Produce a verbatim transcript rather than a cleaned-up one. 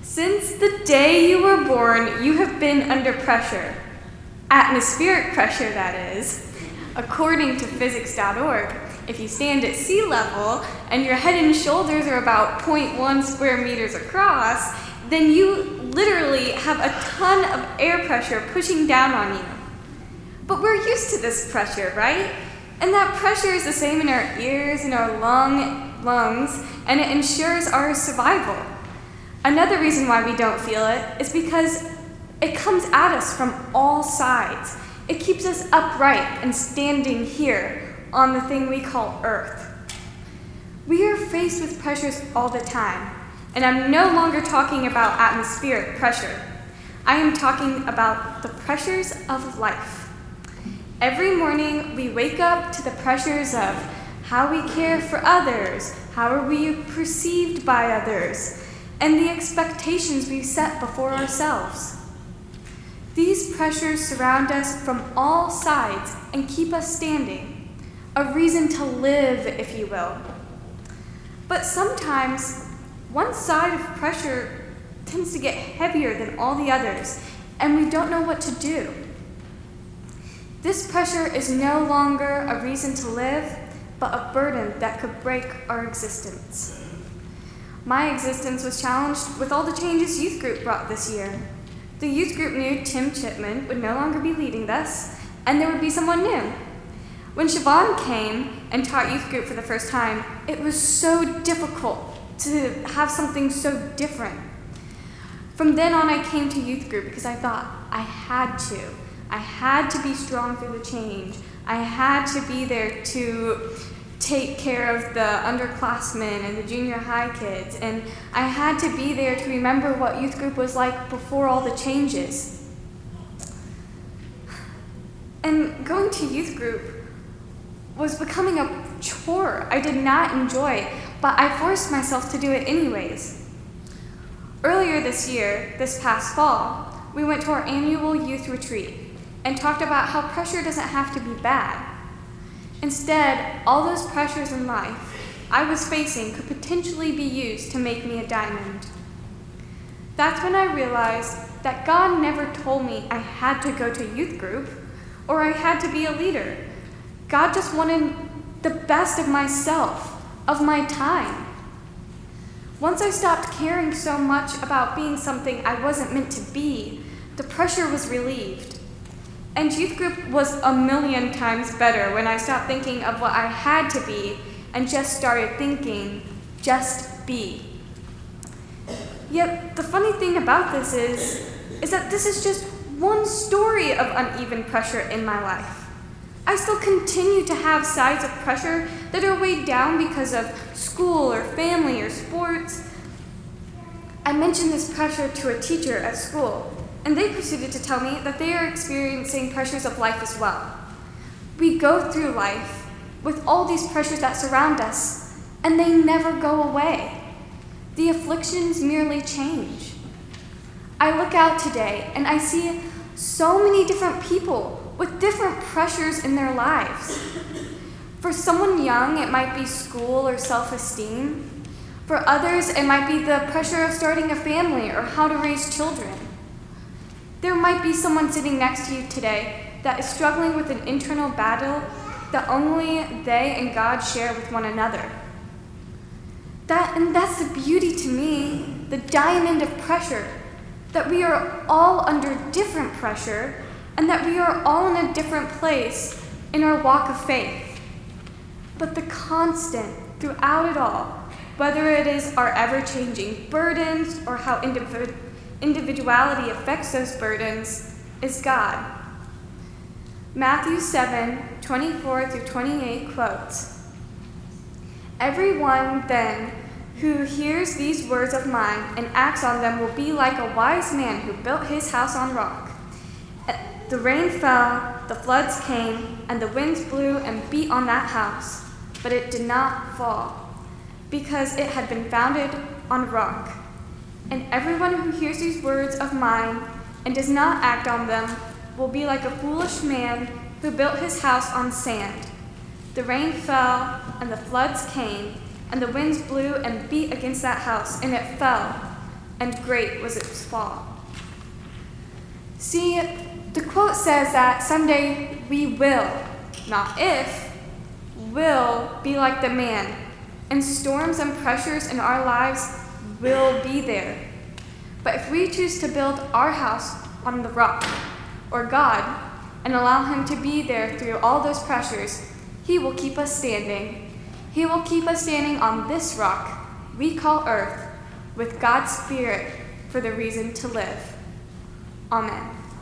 Since the day you were born, you have been under pressure. Atmospheric pressure, that is. According to physics dot org, if you stand at sea level and your head and shoulders are about zero point one square meters across, then you literally have a ton of air pressure pushing down on you. But we're used to this pressure, right? And that pressure is the same in our ears and our lung, lungs, and it ensures our survival. Another reason why we don't feel it is because it comes at us from all sides. It keeps us upright and standing here on the thing we call Earth. We are faced with pressures all the time, and I'm no longer talking about atmospheric pressure. I am talking about the pressures of life. Every morning we wake up to the pressures of how we care for others, how are we perceived by others, and the expectations we set before ourselves. These pressures surround us from all sides and keep us standing, a reason to live, if you will. But sometimes, one side of pressure tends to get heavier than all the others, and we don't know what to do. This pressure is no longer a reason to live, but a burden that could break our existence. My existence was challenged with all the changes youth group brought this year. The youth group knew Tim Chipman would no longer be leading us, and there would be someone new. When Siobhan came and taught youth group for the first time, it was so difficult to have something so different. From then on, I came to youth group because I thought I had to. I had to be strong through the change. I had to be there to take care of the underclassmen and the junior high kids, and I had to be there to remember what youth group was like before all the changes. And going to youth group was becoming a chore I did not enjoy, but I forced myself to do it anyways. Earlier this year, this past fall, we went to our annual youth retreat and talked about how pressure doesn't have to be bad. Instead, all those pressures in life I was facing could potentially be used to make me a diamond. That's when I realized that God never told me I had to go to youth group or I had to be a leader. God just wanted the best of myself, of my time. Once I stopped caring so much about being something I wasn't meant to be, the pressure was relieved. And youth group was a million times better when I stopped thinking of what I had to be and just started thinking, just be. Yet the funny thing about this is, is that this is just one story of uneven pressure in my life. I still continue to have sides of pressure that are weighed down because of school or family or sports. I mentioned this pressure to a teacher at school, and they proceeded to tell me that they are experiencing pressures of life as well. We go through life with all these pressures that surround us, and they never go away. The afflictions merely change. I look out today and I see so many different people with different pressures in their lives. For someone young, it might be school or self-esteem. For others, it might be the pressure of starting a family or how to raise children. There might be someone sitting next to you today that is struggling with an internal battle that only they and God share with one another. That, and that's the beauty to me, the diamond of pressure, that we are all under different pressure and that we are all in a different place in our walk of faith. But the constant throughout it all, whether it is our ever-changing burdens or how individual individuality affects those burdens, is God. Matthew seven, twenty-four through twenty-eight quotes, "Everyone then who hears these words of mine and acts on them will be like a wise man who built his house on rock. The rain fell, the floods came, and the winds blew and beat on that house, but it did not fall, because it had been founded on rock. And everyone who hears these words of mine and does not act on them will be like a foolish man who built his house on sand. The rain fell, and the floods came, and the winds blew and beat against that house, and it fell. and great was its fall. See, the quote says that someday we will, not if, will be like the man, and storms and pressures in our lives will be there. But if we choose to build our house on the rock, or God, and allow him to be there through all those pressures, he will keep us standing. He will keep us standing on this rock we call earth, with God's Spirit for the reason to live. Amen.